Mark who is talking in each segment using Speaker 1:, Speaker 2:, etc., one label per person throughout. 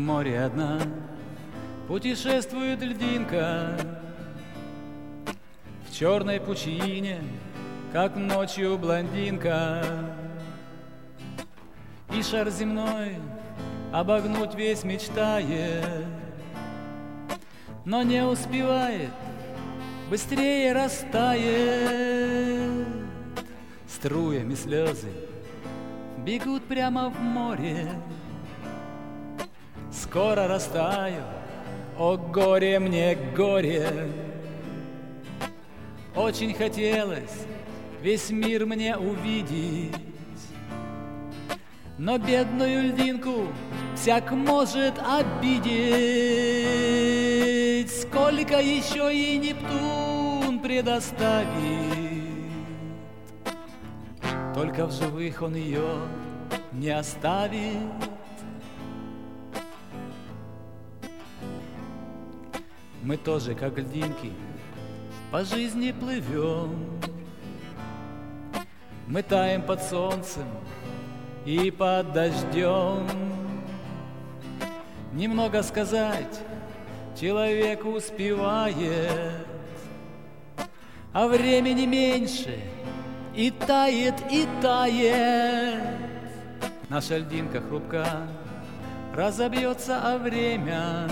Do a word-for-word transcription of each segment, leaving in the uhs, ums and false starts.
Speaker 1: море одна путешествует льдинка в черной пучине, как ночью блондинка. И шар земной обогнуть весь мечтает, но не успевает, быстрее растает. Струями слезы бегут прямо в море. Скоро растаю, о горе мне горе. Очень хотелось весь мир мне увидеть, но бедную льдинку всяк может обидеть. Сколько еще ей Нептун предоставит, только в живых он ее не оставит. Мы тоже, как льдинки, по жизни плывем. Мы таем под солнцем и под дождем. Немного сказать человек успевает, а времени меньше, и тает, и тает. Наша льдинка хрупка, разобьется о время,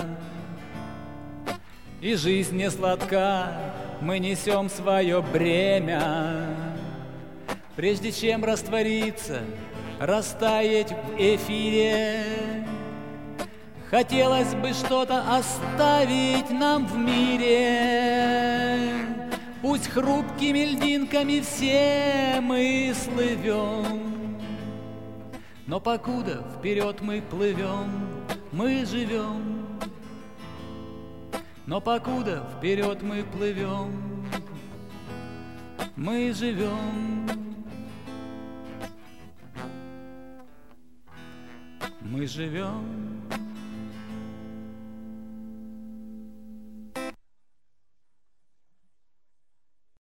Speaker 1: и жизнь не сладка, мы несем свое бремя. Прежде чем раствориться, растаять в эфире, хотелось бы что-то оставить нам в мире. Пусть хрупкими льдинками все мы слывем, но покуда вперед мы плывем, мы живем. Но покуда вперед мы плывем, мы живем. Мы живем.